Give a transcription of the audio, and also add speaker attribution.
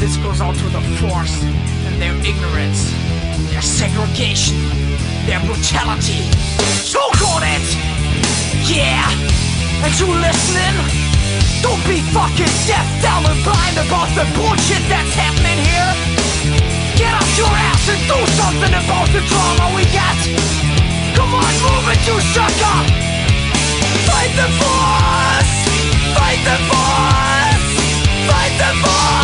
Speaker 1: this goes out to the force and their ignorance, their segregation, their brutality. Choke on it! Yeah! And you listening? Don't be fucking deaf, dumb and blind about the bullshit that's happening here. Get off your ass and do something about the drama we got. Come on, move it, you sucker! Fight the force! Fight the force! Fight the force!